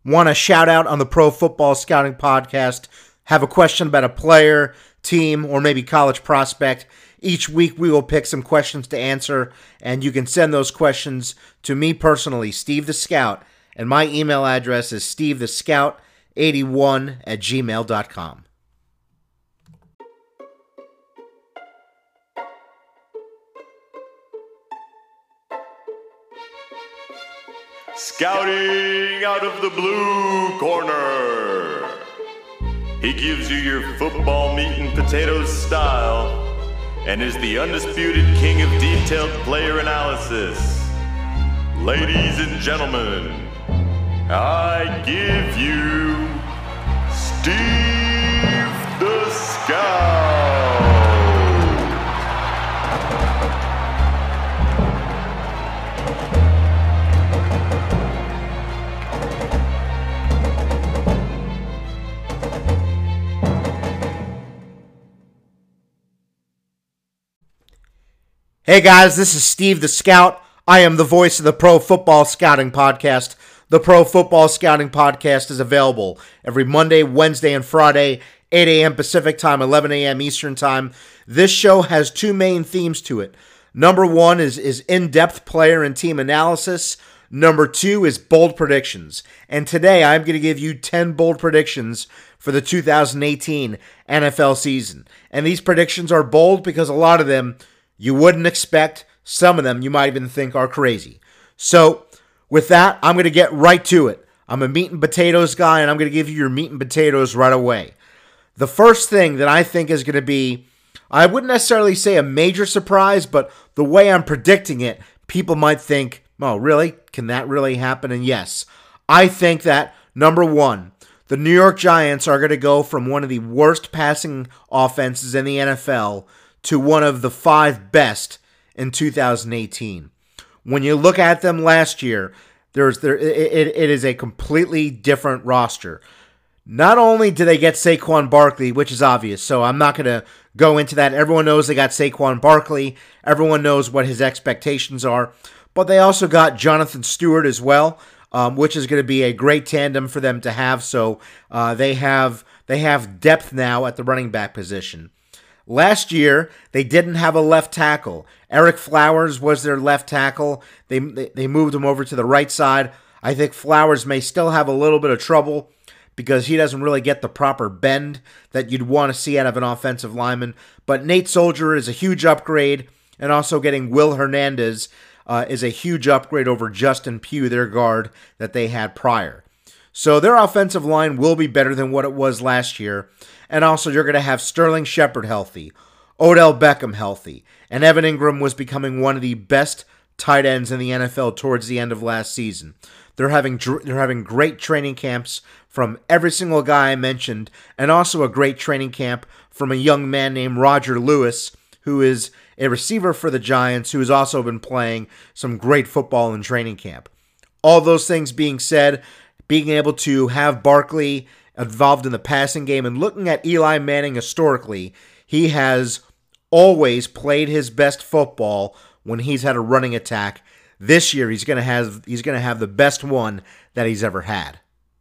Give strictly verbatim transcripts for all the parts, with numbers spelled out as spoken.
Want a shout out on the Pro Football Scouting Podcast? Have a question about a player, team, or maybe college prospect? Each week we will pick some questions to answer, and you can send those questions to me personally, Steve the Scout, and my email address is steve the scout eighty-one at gmail dot com. Scouting out of the blue corner. He gives you your football meat and potatoes style and is the undisputed king of detailed player analysis. Ladies and gentlemen, I give you Steve the Scout. Hey guys, this is Steve the Scout. I am the voice of the Pro Football Scouting Podcast. The Pro Football Scouting Podcast is available every Monday, Wednesday, and Friday, eight a.m. Pacific Time, eleven a.m. Eastern Time. This show has two main themes to it. Number one is, is in-depth player and team analysis. Number two is bold predictions. And today I'm going to give you ten bold predictions for the two thousand eighteen N F L season. And these predictions are bold because a lot of them you wouldn't expect. Some of them you might even think are crazy. So, with that, I'm going to get right to it. I'm a meat and potatoes guy, and I'm going to give you your meat and potatoes right away. The first thing that I think is going to be, I wouldn't necessarily say a major surprise, but the way I'm predicting it, people might think, oh, really? Can that really happen? And yes, I think that, number one, the New York Giants are going to go from one of the worst passing offenses in the N F L to one of the five best in two thousand eighteen. When you look at them last year, there's there it, it is a completely different roster. Not only do they get Saquon Barkley, which is obvious, so I'm not going to go into that. Everyone knows they got Saquon Barkley. Everyone knows what his expectations are. But they also got Jonathan Stewart as well, um, which is going to be a great tandem for them to have. So uh, they have they have depth now at the running back position. Last year, they didn't have a left tackle. Eric Flowers was their left tackle. They, they they moved him over to the right side. I think Flowers may still have a little bit of trouble because he doesn't really get the proper bend that you'd want to see out of an offensive lineman. But Nate Soldier is a huge upgrade, and also getting Will Hernandez uh, is a huge upgrade over Justin Pugh, their guard, that they had prior. So their offensive line will be better than what it was last year. And also, you're going to have Sterling Shepard healthy, Odell Beckham healthy, and Evan Ingram was becoming one of the best tight ends in the N F L towards the end of last season. They're having they're having great training camps from every single guy I mentioned, and also a great training camp from a young man named Roger Lewis, who is a receiver for the Giants, who has also been playing some great football in training camp. All those things being said, being able to have Barkley involved in the passing game, and looking at Eli Manning historically, he has always played his best football when he's had a running attack. This year, he's going to have he's going to have the best one that he's ever had.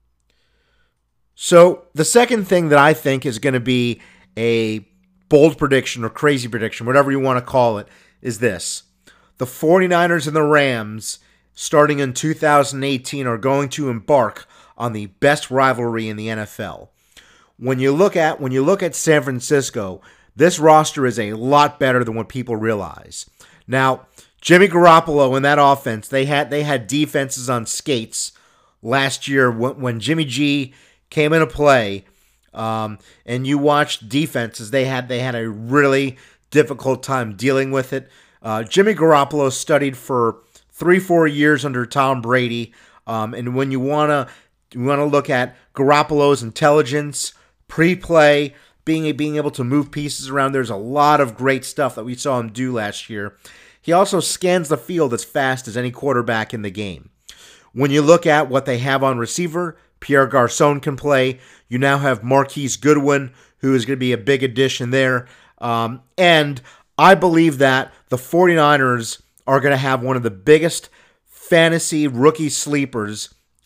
So, the second thing that I think is going to be a bold prediction or crazy prediction, whatever you want to call it, is this. The 49ers and the Rams, starting in two thousand eighteen, are going to embark on the best rivalry in the N F L. When you look at when you look at San Francisco, this roster is a lot better than what people realize. Now, Jimmy Garoppolo in that offense, they had they had defenses on skates last year when, when Jimmy G came into play, um, and you watched defenses, they had they had a really difficult time dealing with it. Uh, Jimmy Garoppolo studied for three, four years under Tom Brady, um, and when you wanna you wanna look at Garoppolo's intelligence, pre-play, being being able to move pieces around, there's a lot of great stuff that we saw him do last year. He also scans the field as fast as any quarterback in the game. When you look at what they have on receiver, Pierre Garçon can play. You now have Marquise Goodwin, who is going to be a big addition there. Um, and I believe that the 49ers are going to have one of the biggest fantasy rookie sleepers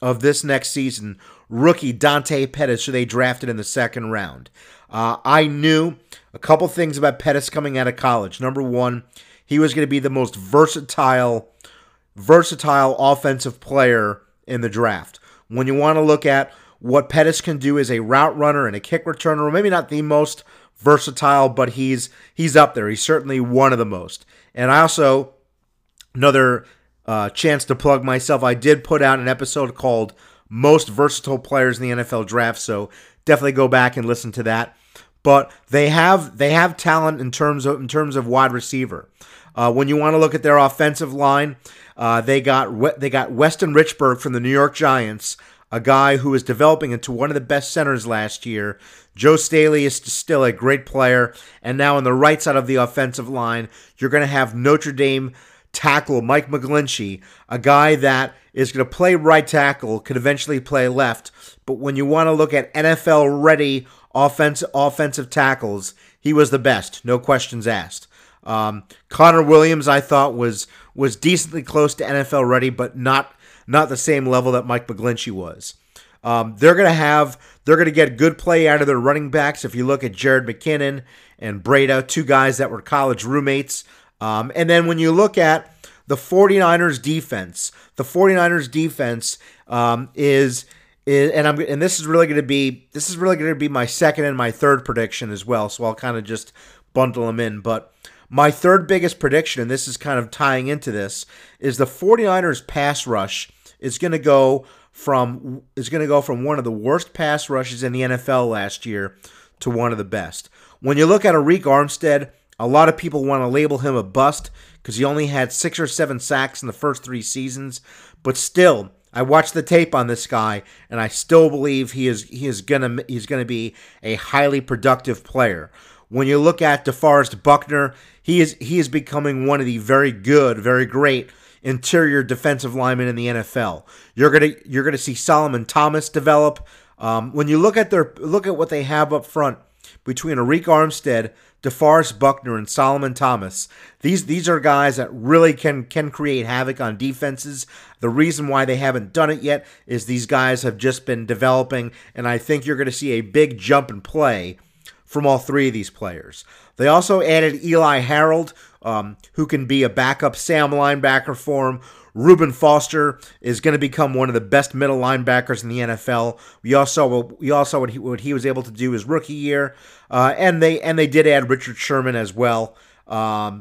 of this next season, rookie Dante Pettis, who they drafted in the second round. Uh, I knew a couple things about Pettis coming out of college. Number one, he was going to be the most versatile, versatile offensive player in the draft. When you want to look at what Pettis can do as a route runner and a kick returner, or maybe not the most versatile, but he's he's up there. He's certainly one of the most. And I also, another uh, chance to plug myself, I did put out an episode called Most Versatile Players in the N F L Draft, so definitely go back and listen to that. But they have they have talent in terms of in terms of wide receiver. Uh, when you want to look at their offensive line, uh, they got they got Weston Richburg from the New York Giants, a guy who is developing into one of the best centers last year. Joe Staley is still a great player, and now on the right side of the offensive line, you're going to have Notre Dame tackle Mike McGlinchey, a guy that is going to play right tackle, could eventually play left. But when you want to look at N F L-ready offensive offensive tackles, he was the best, no questions asked. Um, Connor Williams, I thought, was was decently close to N F L ready, but not not the same level that Mike McGlinchey was. Um, they're gonna have they're gonna get good play out of their running backs. If you look at Jared McKinnon and Breda, two guys that were college roommates. Um, and then when you look at the 49ers defense, the 49ers defense um, is. And I'm and this is really going to be this is really going to be my second and my third prediction as well. So I'll kind of just bundle them in. But my third biggest prediction, and this is kind of tying into this, is the 49ers pass rush is going to go from is going to go from one of the worst pass rushes in the N F L last year to one of the best. When you look at Arik Armstead, a lot of people want to label him a bust because he only had six or seven sacks in the first three seasons, but still. I watched the tape on this guy, and I still believe he is he is gonna he's gonna be a highly productive player. When you look at DeForest Buckner, he is he is becoming one of the very good, very great interior defensive linemen in the N F L. You're gonna you're gonna see Solomon Thomas develop. Um, when you look at their look at what they have up front between Arik Armstead, DeForest Buckner, and Solomon Thomas, these these are guys that really can can create havoc on defenses. The reason why they haven't done it yet is these guys have just been developing, and I think you're going to see a big jump in play from all three of these players. They also added Eli Harold, um, who can be a backup Sam linebacker for him. Reuben Foster is going to become one of the best middle linebackers in the N F L. We also we also what he, what he was able to do his rookie year, uh, and they and they did add Richard Sherman as well. Um,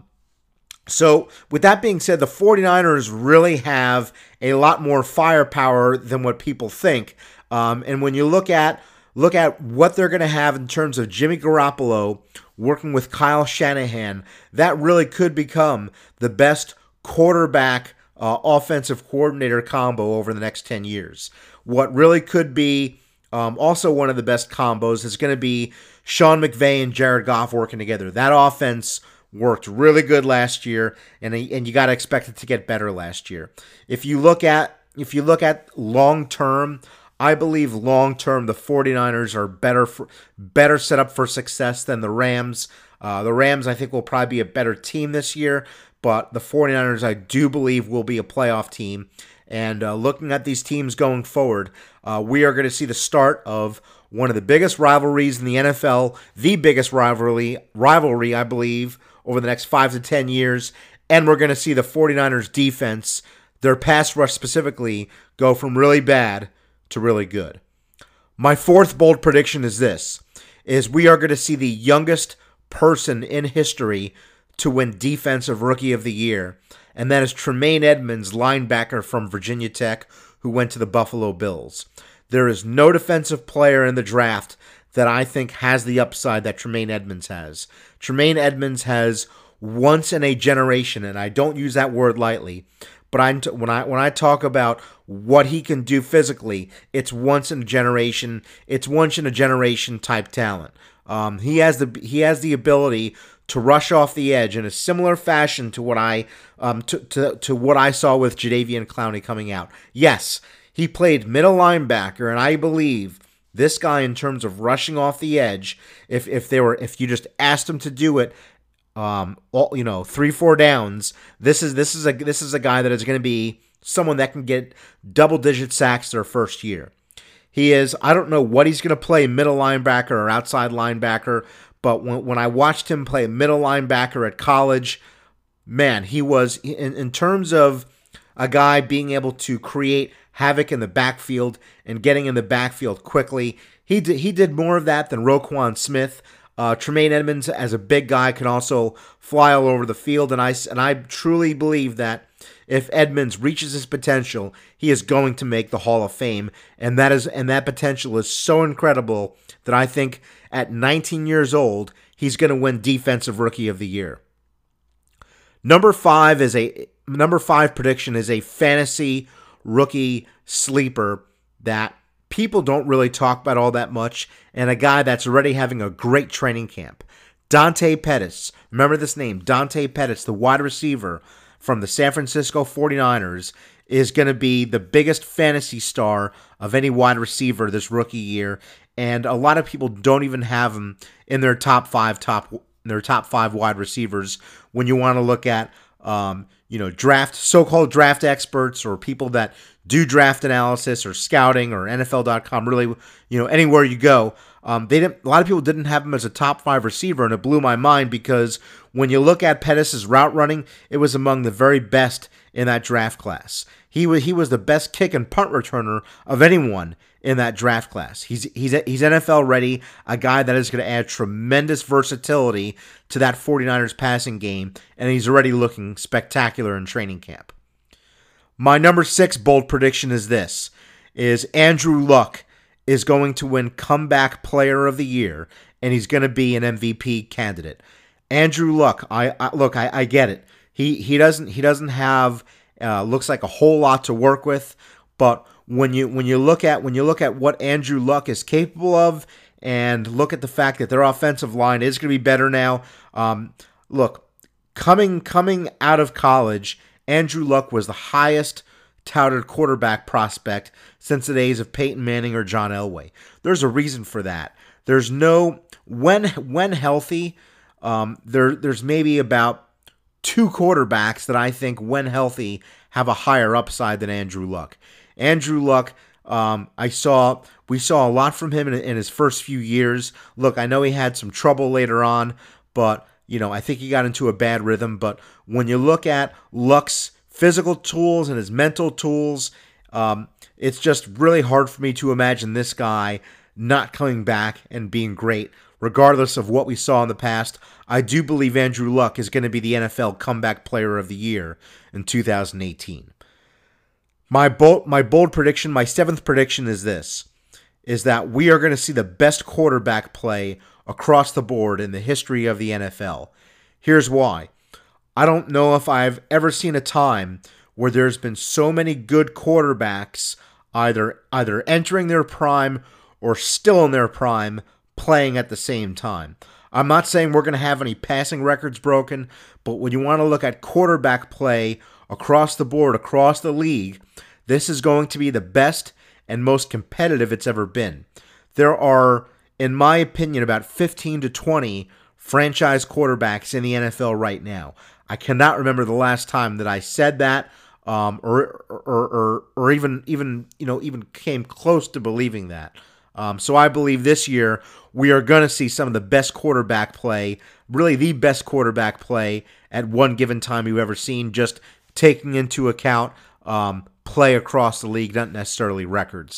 so with that being said, the 49ers really have a lot more firepower than what people think. Um, and when you look at look at what they're going to have in terms of Jimmy Garoppolo working with Kyle Shanahan, that really could become the best quarterback uh, offensive coordinator combo over the next ten years. What really could be um, also one of the best combos is going to be Sean McVay and Jared Goff working together. That offense worked really good last year, and and you got to expect it to get better last year. If you look at if you look at long term, I believe long term the 49ers are better for, better set up for success than the Rams. Uh, the Rams I think will probably be a better team this year, but the 49ers I do believe will be a playoff team. And uh, looking at these teams going forward, uh, we are going to see the start of one of the biggest rivalries in the N F L, the biggest rivalry rivalry I believe over the next five to ten years, and we're going to see the 49ers defense, their pass rush specifically, go from really bad to really good. My fourth bold prediction is this, is we are going to see the youngest person in history to win Defensive Rookie of the Year, and that is Tremaine Edmunds, linebacker from Virginia Tech, who went to the Buffalo Bills. There is no defensive player in the draft that I think has the upside that Tremaine Edmunds has. Tremaine Edmunds has once in a generation, and I don't use that word lightly, but I, when I when I talk about what he can do physically, it's once in a generation. It's once in a generation type talent. Um, he has the he has the ability to rush off the edge in a similar fashion to what I um to to, to what I saw with Jadeveon Clowney coming out. Yes, he played middle linebacker, and I believe this guy, in terms of rushing off the edge, if if they were if you just asked him to do it, um, all, you know, three four downs, this is this is a this is a guy that is going to be someone that can get double-digit sacks their first year. He is, I don't know what he's going to play, middle linebacker or outside linebacker, but when, when I watched him play middle linebacker at college, man, he was, in, in terms of a guy being able to create havoc in the backfield and getting in the backfield quickly, he did, he did more of that than Roquan Smith. Uh, Tremaine Edmonds, as a big guy, can also fly all over the field, and I, and I truly believe that if Edmonds reaches his potential, he is going to make the Hall of Fame, and that is and that potential is so incredible that I think at nineteen years old, he's going to win Defensive Rookie of the Year. Number five is a number five prediction is a fantasy rookie sleeper that people don't really talk about all that much, and a guy that's already having a great training camp. Dante Pettis. Remember this name, Dante Pettis, the wide receiver from the San Francisco forty-niners, is going to be the biggest fantasy star of any wide receiver this rookie year, and a lot of people don't even have him in their top five top their top five wide receivers when you want to look at um, you know draft so-called draft experts or people that do draft analysis or scouting or N F L dot com. Really, you know anywhere you go. Um, they didn't. A lot of people didn't have him as a top five receiver, and it blew my mind because when you look at Pettis' route running, it was among the very best in that draft class. He was he was the best kick and punt returner of anyone in that draft class. He's he's he's N F L ready, a guy that is going to add tremendous versatility to that forty-niners passing game, and he's already looking spectacular in training camp. My number six bold prediction is this: is Andrew Luck is going to win Comeback Player of the Year, and he's going to be an M V P candidate. Andrew Luck, I, I look, I, I get it. He he doesn't he doesn't have uh, looks like a whole lot to work with, but when you when you look at when you look at what Andrew Luck is capable of, and look at the fact that their offensive line is going to be better now. Um, look, coming coming out of college, Andrew Luck was the highest touted quarterback prospect since the days of Peyton Manning or John Elway. There's a reason for that. There's no when when healthy. Um, there there's maybe about two quarterbacks that I think, when healthy, have a higher upside than Andrew Luck. Andrew Luck, um, I saw we saw a lot from him in, in his first few years. Look, I know he had some trouble later on, but you know I think he got into a bad rhythm. But when you look at Luck's physical tools and his mental tools, um, it's just really hard for me to imagine this guy not coming back and being great, regardless of what we saw in the past. I do believe Andrew Luck is going to be the N F L Comeback Player of the Year in two thousand eighteen. My bold, my bold prediction, my seventh prediction is this, is that we are going to see the best quarterback play across the board in the history of the N F L. Here's why. I don't know if I've ever seen a time where there's been so many good quarterbacks either either entering their prime or still in their prime playing at the same time. I'm not saying we're going to have any passing records broken, but when you want to look at quarterback play across the board, across the league, this is going to be the best and most competitive it's ever been. There are, in my opinion, about fifteen to twenty franchise quarterbacks in the N F L right now. I cannot remember the last time that I said that, um, or, or or or even even you know even came close to believing that. Um, so I believe this year we are going to see some of the best quarterback play, really the best quarterback play at one given time you've ever seen, just taking into account um, play across the league, not necessarily records.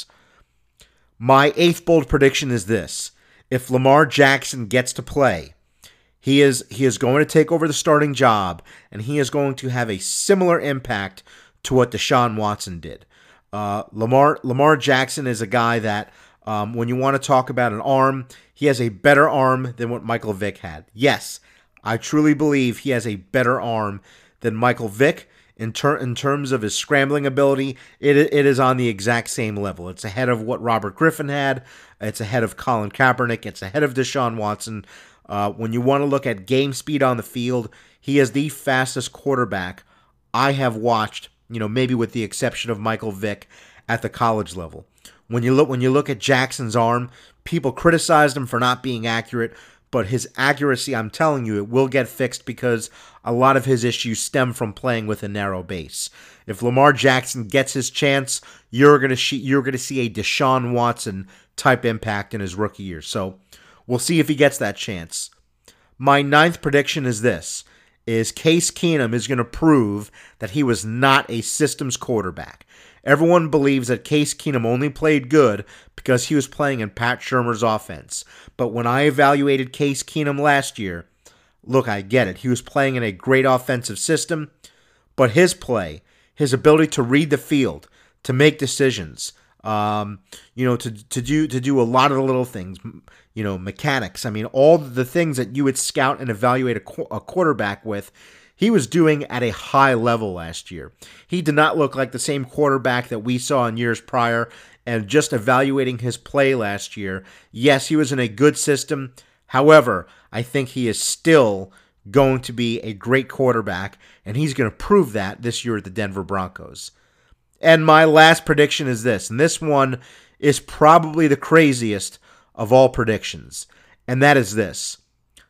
My eighth bold prediction is this: if Lamar Jackson gets to play, he is he is going to take over the starting job, and he is going to have a similar impact to what Deshaun Watson did. Uh, Lamar Lamar Jackson is a guy that, Um, when you want to talk about an arm, he has a better arm than what Michael Vick had. Yes, I truly believe he has a better arm than Michael Vick. In, ter- in terms of his scrambling ability, it it is on the exact same level. It's ahead of what Robert Griffin had. It's ahead of Colin Kaepernick. It's ahead of Deshaun Watson. Uh, when you want to look at game speed on the field, he is the fastest quarterback I have watched, you know, maybe with the exception of Michael Vick at the college level. When you look when you look at Jackson's arm, people criticized him for not being accurate, but his accuracy, I'm telling you, it will get fixed because a lot of his issues stem from playing with a narrow base. If Lamar Jackson gets his chance, you're going to you're going to see a Deshaun Watson type impact in his rookie year. So we'll see if he gets that chance. My ninth prediction is this, is Case Keenum is going to prove that he was not a systems quarterback. Everyone believes that Case Keenum only played good because he was playing in Pat Shurmur's offense. But when I evaluated Case Keenum last year, look, I get it. He was playing in a great offensive system, but his play, his ability to read the field, to make decisions, um, you know, to to do to do a lot of the little things, you know, mechanics. I mean, all the things that you would scout and evaluate a, qu- a quarterback with, he was doing at a high level last year. He did not look like the same quarterback that we saw in years prior. And just evaluating his play last year, yes, he was in a good system. However, I think he is still going to be a great quarterback, and he's going to prove that this year at the Denver Broncos. And my last prediction is this, and this one is probably the craziest of all predictions, and that is this.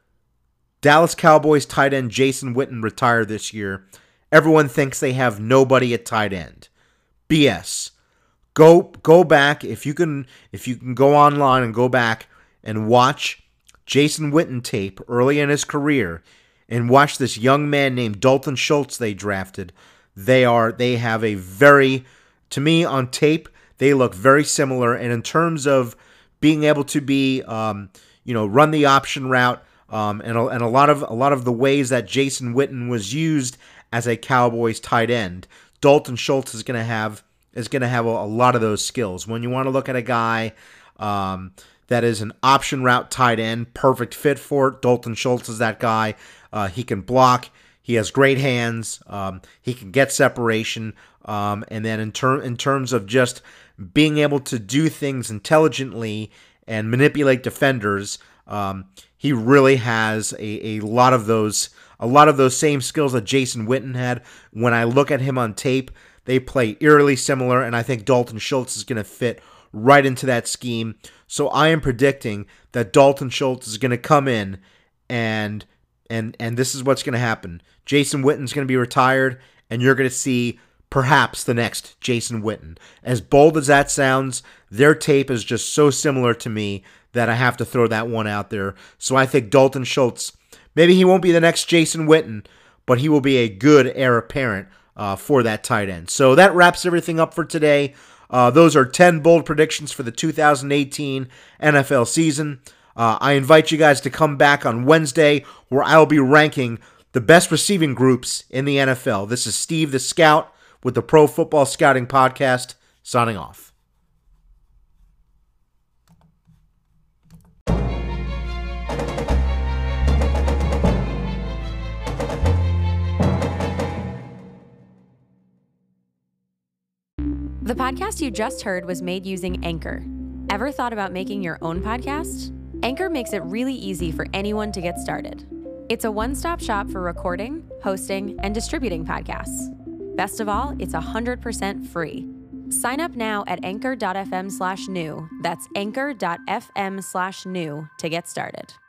Dallas Cowboys tight end Jason Witten retired this year. Everyone thinks they have nobody at tight end. B S. Go go back if you can if you can go online and go back and watch Jason Witten tape early in his career and watch this young man named Dalton Schultz they drafted. They are they have a very, to me on tape, they look very similar, and in terms of being able to be um, you know, run the option route, um, and a, and a lot of a lot of the ways that Jason Witten was used as a Cowboys tight end, Dalton Schultz is going to have is going to have a, a lot of those skills. When you want to look at a guy um, that is an option route tight end, perfect fit for it, Dalton Schultz is that guy. Uh, he can block. He has great hands. Um, he can get separation. Um, and then in, ter- in terms of just being able to do things intelligently and manipulate defenders, um, he really has a, a lot of those a lot of those same skills that Jason Witten had. When I look at him on tape, they play eerily similar, and I think Dalton Schultz is going to fit right into that scheme. So I am predicting that Dalton Schultz is going to come in, and and and this is what's going to happen. Jason Witten's going to be retired, and you're going to see perhaps the next Jason Witten. As bold as that sounds, their tape is just so similar to me that I have to throw that one out there. So I think Dalton Schultz, maybe he won't be the next Jason Witten, but he will be a good heir apparent Uh, for that tight end. So that wraps everything up for today. Uh, those are ten bold predictions for the two thousand eighteen N F L season. Uh, I invite you guys to come back on Wednesday where I'll be ranking the best receiving groups in the N F L. This is Steve the Scout with the Pro Football Scouting Podcast, signing off. The podcast you just heard was made using Anchor. Ever thought about making your own podcast? Anchor makes it really easy for anyone to get started. It's a one-stop shop for recording, hosting, and distributing podcasts. Best of all, it's one hundred percent free. Sign up now at anchor.fm slash new. That's anchor.fm slash new to get started.